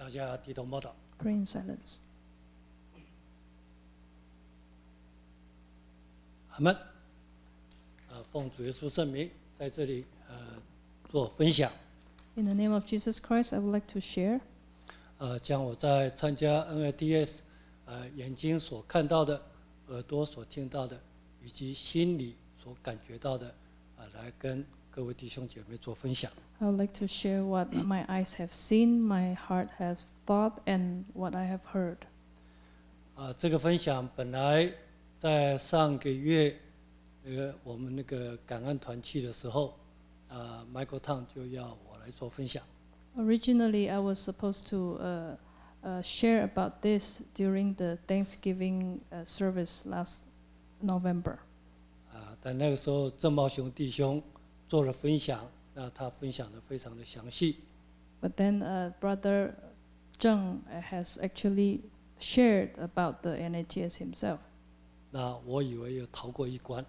大家低头默祷。 Pray in silence. 阿们。奉主耶稣圣名，在这里做分享。 In the name of Jesus Christ, I would like to share. 将我在参加 NITS 眼睛所看到的、耳朵所听到的，以及心里所感觉到的，来跟各位弟兄姐妹做分享。 I would like to share what my eyes have seen, my heart has thought, and what I have heard. 这个分享本来在上个月，我们那个感恩团契的时候，Michael Tang 就要我来做分享。 Originally, I was supposed to share about this during the Thanksgiving service last November. 但那个时候郑茂雄弟兄做了分享，那他分享的非常的详细。 But then Brother Zheng has actually shared about the NITS himself. 那我以为有逃过一关。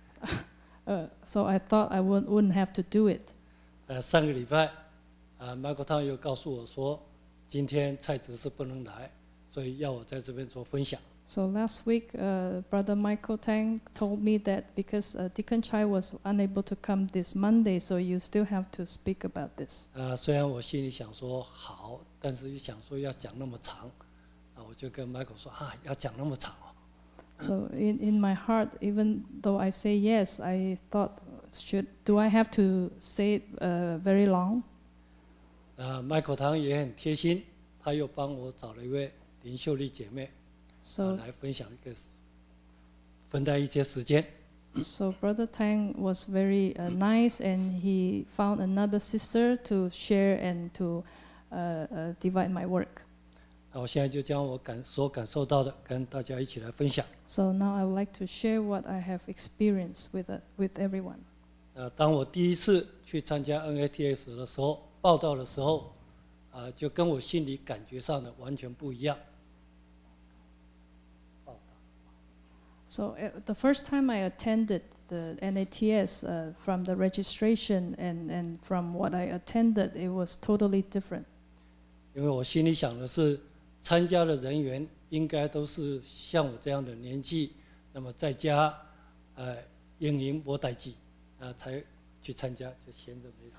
So I thought I wouldn't have to do it. 上个礼拜Michael Tang 又告诉我说，今天蔡执事不能来，所以要我在这边做分享。 So last week, Brother Michael Tang told me that because Deacon Chai was unable to come this Monday, so you still have to speak about this. 虽然我心里想说好，但是一想说要讲那么长，我就跟 Michael 说要讲那么长哦。 So in my heart, even though I say yes, I thought, do I have to say it very long? Michael Tang 也很贴心，他又帮我找了一位林秀丽姐妹。来分享分担一些时间。 So Brother Tang was very nice, and he found another sister to share and to divide my work. 那我现在就将我所感受到的跟大家一起来分享。 So now I would like to share what I have experienced with everyone. 当我第一次去参加 NITS 的时候，报道的时候，就跟我心里感觉上的完全不一样。 So the first time I attended the NITS, from the registration and from what I attended, it was totally different. 因为我心里想的是，参加的人员应该都是像我这样的年纪，那么在家经营无代志，才去参加，就闲着没事。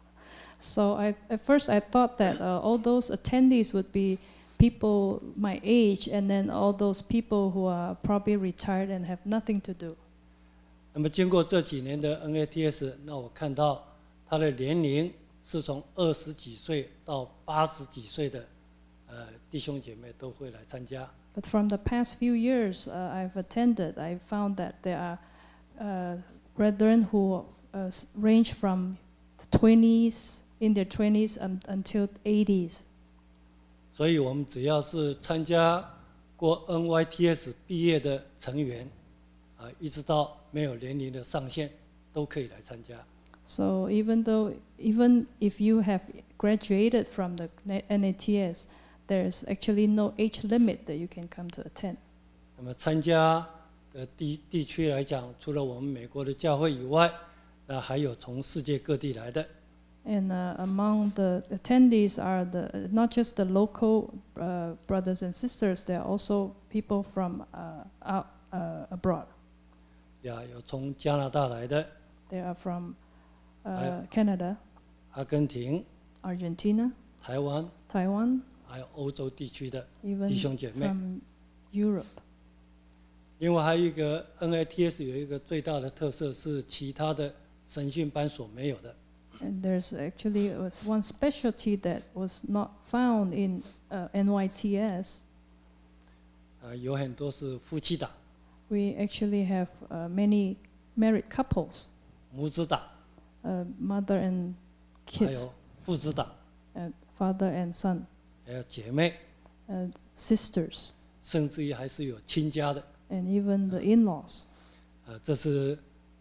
So at first I thought that all those attendees would be people my age, and then all those people who are probably retired and have nothing to do. 那么经过这几年的 NITS， 那我看到他的年龄是从20几岁到80几岁的弟兄姐妹都会来参加。 But from the past few years I've attended, I found that there are brethren who range from 20s, in their 20s until 80s. 所以我们只要是参加过 NYTS 毕业的成员，一直到没有年龄的上限，都可以来参加。 So even if you have graduated from the NITS, there's actually no age limit that you can come to attend. 那么参加的地区来讲，除了我们美国的教会以外，那还有从世界各地来的。 And among the attendees are not just the local brothers and sisters, there are also people from abroad. 有从加拿大来的。 They are from Canada, 阿根廷、 Argentina, 台湾、 Taiwan, 还有欧洲地区的 even 弟兄姐妹。 from Europe. 另外还有一个 NITS 有一个最大的特色是其他的神训班所没有的。 And there's actually one specialty that was not found in NYTS. 有很多是夫妻档。 We actually have many married couples. 母子档。 Mother and kids. 还有父子档。 Father and son. 还有姐妹。 sisters. 甚至于还是有亲家的。 And even the in-laws. 这是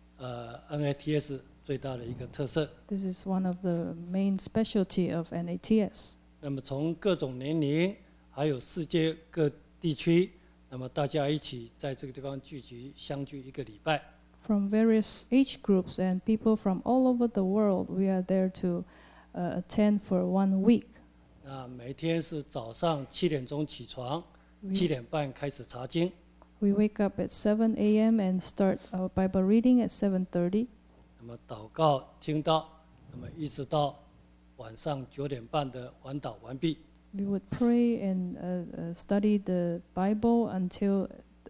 NITS 最大的一个特色。 This is one of the main specialty of NITS. 那么从各种年龄，还有世界各地区，那么大家一起在这个地方相聚一个礼拜。 From various age groups and people from all over the world, we are there to attend for 1 week. 每天是早上7点钟起床，7点半开始查经。 We wake up at 7 a.m. and start our Bible reading at 7:30. 那么祷告听到，那么一直到晚上9点半的晚祷完毕。 We would pray and study the Bible until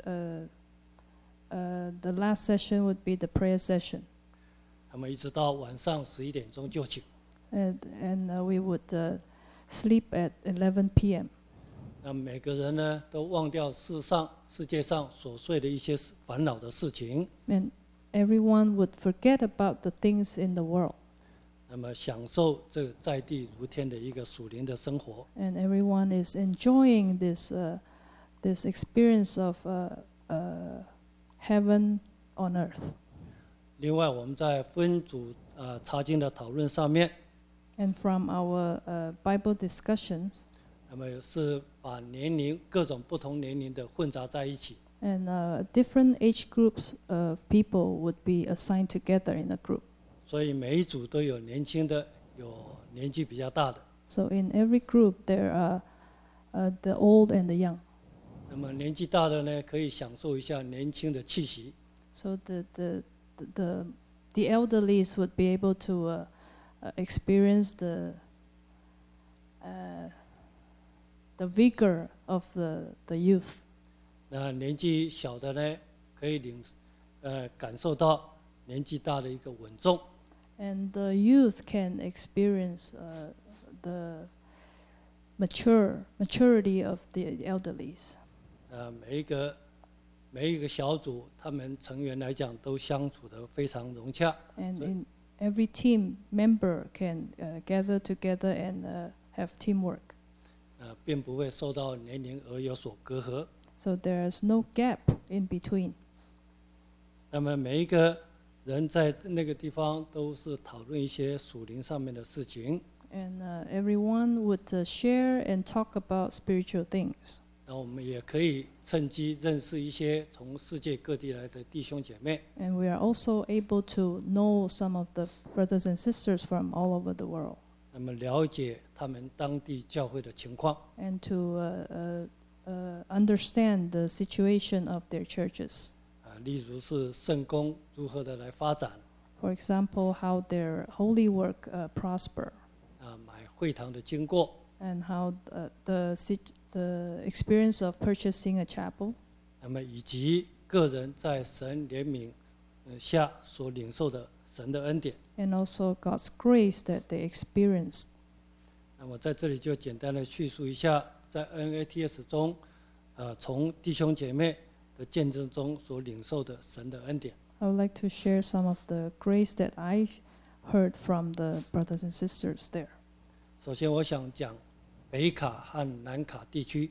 the last session would be the prayer session. 那么一直到晚上11点钟就寝。 And we would sleep at 11 p.m. 那每个人呢，都忘掉世界上琐碎的一些烦恼的事情。 And everyone would forget about the things in the world. 那么享受这在地如天的一个属灵的生活。 And everyone is enjoying this experience of heaven on earth. 另外，我们在分组查经的讨论上面， And from our Bible discussions, 那么是把各种不同年龄的混杂在一起。 and different age groups of people would be assigned together in a group. 所以每一组都有年轻的，有年纪比较大的。 So in every group there are the old and the young. 那么年纪大的呢，可以享受一下年轻的气息。 So the elderlies would be able to experience the vigor of the youth. 那年纪小的呢，可以感受到年纪大的一个稳重。 And the youth can experience the maturity of the elderlies. 每一个小组，他们成员来讲都相处得非常融洽。 And in every team member can gather together and have teamwork. 并不会受到年龄而有所隔阂。 So there is no gap in between. 那么每一个人在那个地方都是讨论一些属灵上面的事情。 And everyone would share and talk about spiritual things. 那我们也可以趁机认识一些从世界各地来的弟兄姐妹。 And we are also able to know some of the brothers and sisters from all over the world. 那么了解他们当地教会的情况。 And to understand the situation of their churches. 例如是圣工如何的来发展。 For example, how their holy work prosper. 买会堂的经过。 And how the experience of purchasing a chapel. 那么以及个人在神怜悯下所领受的神的恩典。 And also God's grace that they experienced. 那么在这里就简单的叙述一下，在 NATS 中，从弟兄姐妹的见证中所领受的神的恩典。 I would like to share some of the grace that I heard from the brothers and sisters there. 首先，我想讲北卡和南卡地区。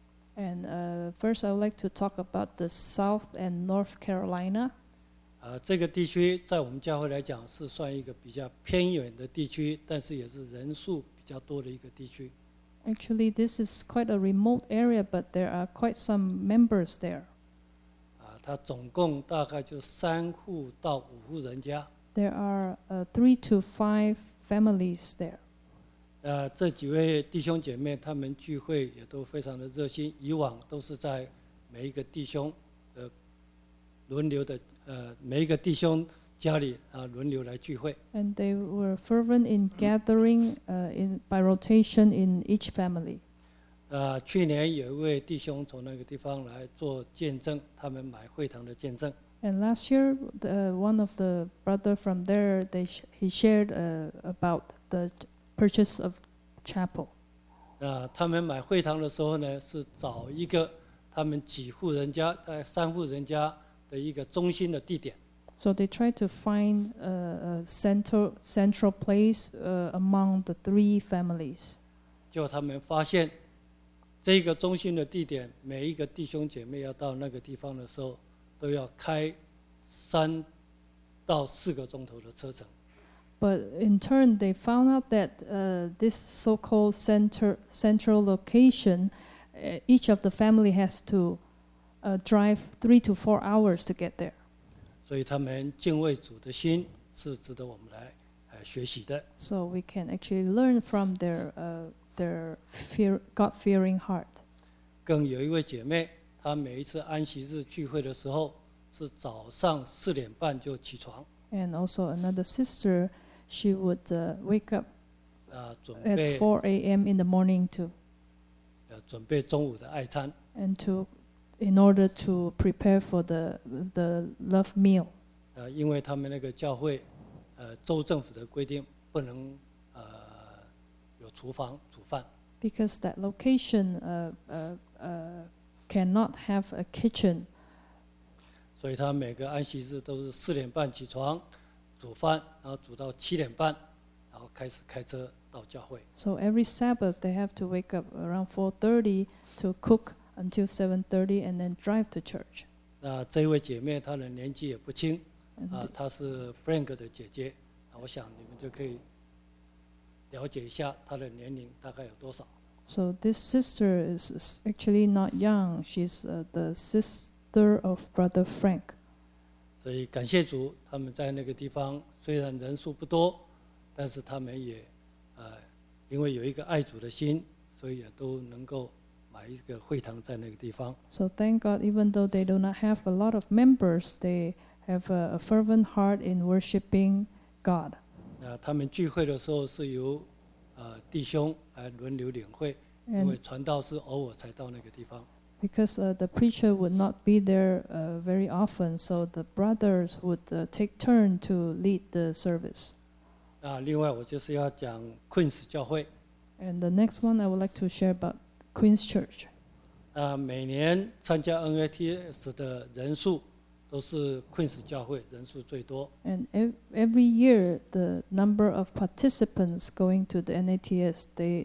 And first, I would like to talk about the South and North Carolina. 这个地区在我们教会来讲是算一个比较偏远的地区，但是也是人数比较多的一个地区。 Actually, this is quite a remote area, but there are quite some members there. 它总共大概就3户到5户人家。 There are 3 to 5 families there. 这几位弟兄姐妹他们聚会也都非常的热心，以往都是在每一个弟兄轮流的每一个弟兄家里轮流来聚会。 And they were fervent in gathering by rotation in each family. 去年有一位弟兄从那个地方来做见证，他们买会堂的见证。 And last year, one of the brother from there, he shared about the purchase of chapel. 他们买会堂的时候呢，是找一个他们几户人家，大概3户人家的一个中心的地点。 So they tried to find a central place among the 3 families. 就他们发现，这个中心的地点，每一个弟兄姐妹要到那个地方的时候，都要开3到4个钟头的车程。 But in turn, they found out that this so-called central location, each of the family has to drive 3 to 4 hours to get there. 所以他们敬畏主的心是值得我们来学习的。 So we can actually learn from their their God-fearing heart. 更有一位姐妹，她每一次安息日聚会的时候，是早上4点半就起床， And also another sister, she would wake up 准 at 备 4 a.m. in the morning to 准备中午的爱餐。 and in order to prepare for the love meal. 因为他们那个教会，州政府的规定不能有厨房煮饭， Because that location cannot have a kitchen, 所以他每个安息日都是4点半起床煮饭，然后煮到7点半，然后开始开车到教会。 so every Sabbath they have to wake up around 4:30 to cook until 7:30 and then drive to church. 那这一位姐妹她的年纪也不轻， And 她是 Frank 的姐姐，我想你们就可以了解一下她的年龄大概有多少。 So this sister is actually not young. She's the sister of Brother Frank. 所以感谢主，他们在那个地方虽然人数不多，但是他们也因为有一个爱主的心，所以也都能够买一个会堂在那个地方。 So thank God, even though they do not have a lot of members, they have a fervent heart in worshiping God. 他们聚会的时候是由弟兄来轮流领会，因为 And 传道是偶尔才到那个地方。 because the preacher would not be there very often, so the brothers would take turn to lead the service. 另外我就是要讲 Queens 教会， And the next one I would like to share about Queen's Church. 每年参加 NATS 的人数都是 Queens 教会人数最多。 And every year, the number of participants going to the NATS, they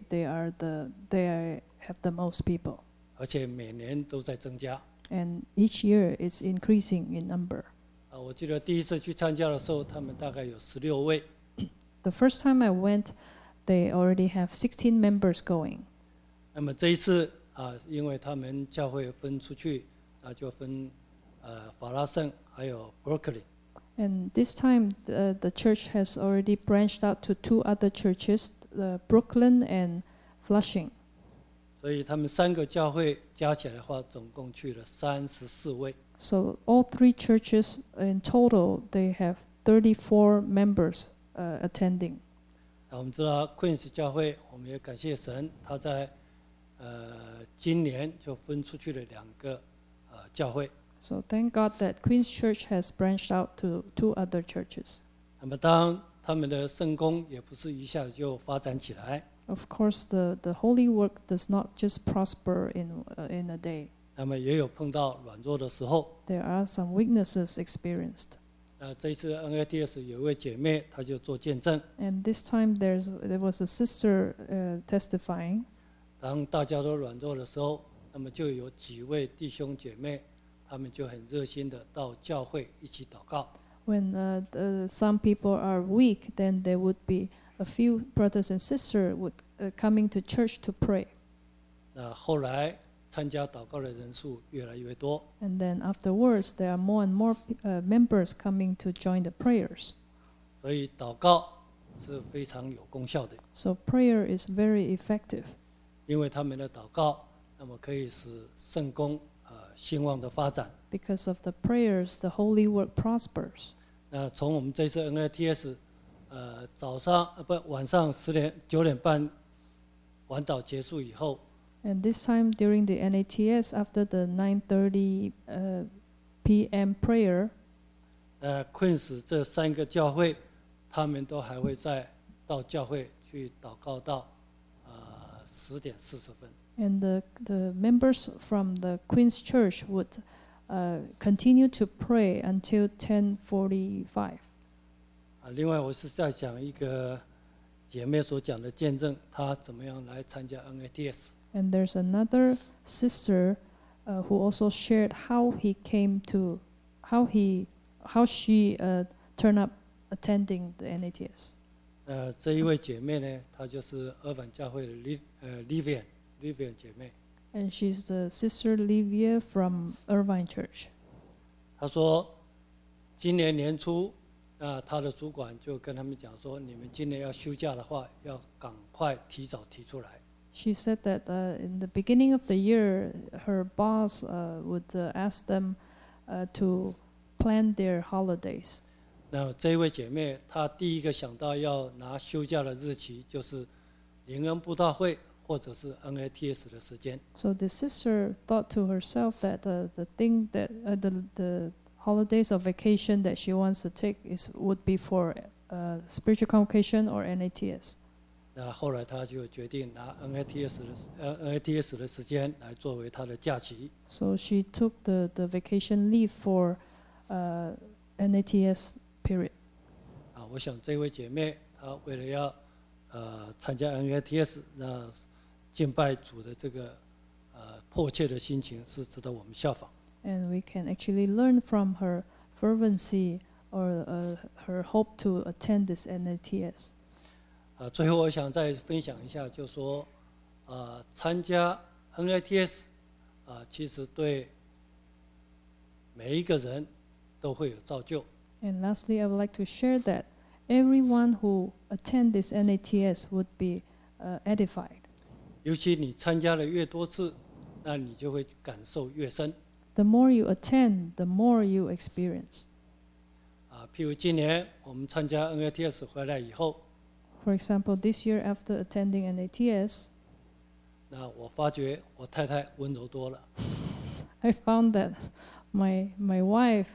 have the most people. 而且每年都在增加。 And each year is increasing in number. 我记得第一次去参加的时候，他们大概有16位。 The first time I went, they already have 16 members going. 那么这一次因为他们教会分出去，就分法拉盛还有 Berkeley。 And this time, the church has already branched out to 2 other churches, Brooklyn and Flushing. 所以他们3个教会加起来的话，总共去了34位。 So all 3 churches in total, they have 34 members attending. 我们知道 Queens 教会，我们也感谢神，他在今年就分出去了2个教会。 So thank God that Queen's Church has branched out to 2 other churches. 那么当然他们的圣工也不是一下子就发展起来， Of course, the holy work does not just prosper in a day. 那么也有碰到软弱的时候。 There are some weaknesses experienced. 这一次 NATS 有一位姐妹，她就做见证。 And this time there was a sister testifying. 当大家都软弱的时候，那么就有几位弟兄姐妹，他们就很热心的到教会一起祷告。 When some people are weak, then there would be a few brothers and sisters coming to church to pray. 后来参加祷告的人数越来越多。 And then afterwards, there are more and more members coming to join the prayers. 所以祷告是非常有功效的， So prayer is very effective. 因为他们的祷告，那么可以使圣工兴旺的发展。 Because of the prayers, the holy work prospers. 从我们这次 NATS， 晚上9点半晚祷结束以后， And this time during the NATS, after the 9:30 p.m. prayer, Queens 这3个教会，他们都还会到教会去祷告到10点40分。 and the members from the Queen's Church would continue to pray until 10:45. 另外，我是在讲一个姐妹所讲的见证，她怎么样来参加 NATS。 And there's another sister who also shared how she turned up attending the NATS. 这一位姐妹呢，她就是尔本教会的Livian 姐妹。 And she's the sister Livia from Irvine Church. 她说，今年年初，她的主管就跟他们讲说，你们今年要休假的话，要赶快提早提出来， She said that in the beginning of the year, her boss would ask them to plan their holidays. 那这位姐妹她第一个想到要拿休假的日期就是灵恩布道会或者是 NATS 的时间。 So the sister thought to herself that the thing that the holidays or vacation that she wants to take would be for spiritual convocation or NATS. 那后来她就决定拿 NATS 的时间来作为她的假期。 So she took the vacation leave for NATS period. 我想这位姐妹她为了要参加 NATS， 那敬拜主的这个迫切的心情是值得我们效仿。 And we can actually learn from her fervency or her hope to attend this NATS. 最后我想再分享一下，就是说参加 NATS 其实对每一个人都会有造就。 And lastly, I would like to share that everyone who attend this NATS would be edified. 尤其你参加了越多次，那你就会感受越深。 The more you attend, the more you experience. 譬如今年我们参加 NATS 回来以后， For example, this year after attending NATS, 那我发觉我太太温柔多了。 I found that my wife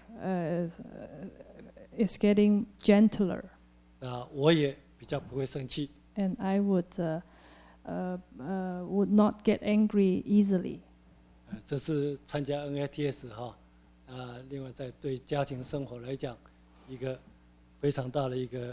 is getting gentler, 那我也比较不会生气。 and I would not get angry easily. 这是参加 NATS 另外在对家庭生活来讲，一个非常大的一个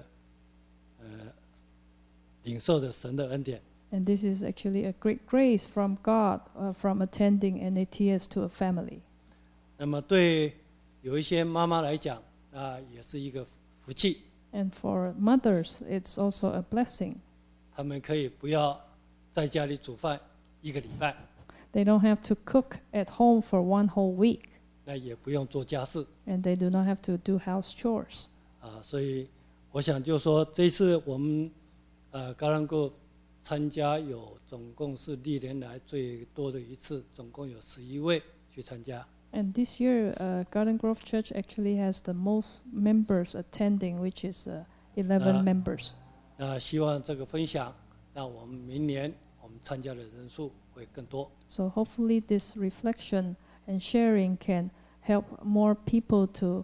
领受的神的恩典。 And this is actually a great grace from God from attending NATS to a family. 那么对有一些妈妈来讲，也是一个福气。 And for mothers, it's also a blessing. 他们可以不要在家里煮饭1个礼拜， They don't have to cook at home for one whole week, 那也不用做家事。 and they do not have to do house chores. 所以我想就是说，这一次我们高兰国参加总共是历年来最多的一次，总共有11位去参加。 And this year, Garden Grove Church actually has the most members attending, which is 11 members. 那希望这个分享，让我们明年我们参加的人数会更多。 So hopefully this reflection and sharing can help more people to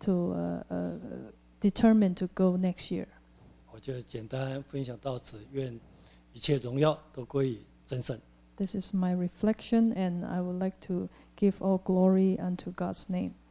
determine to go next year. 我就简单分享到此，愿一切荣耀都归于真神。 This is my reflection, and I would like to give all glory unto God's name.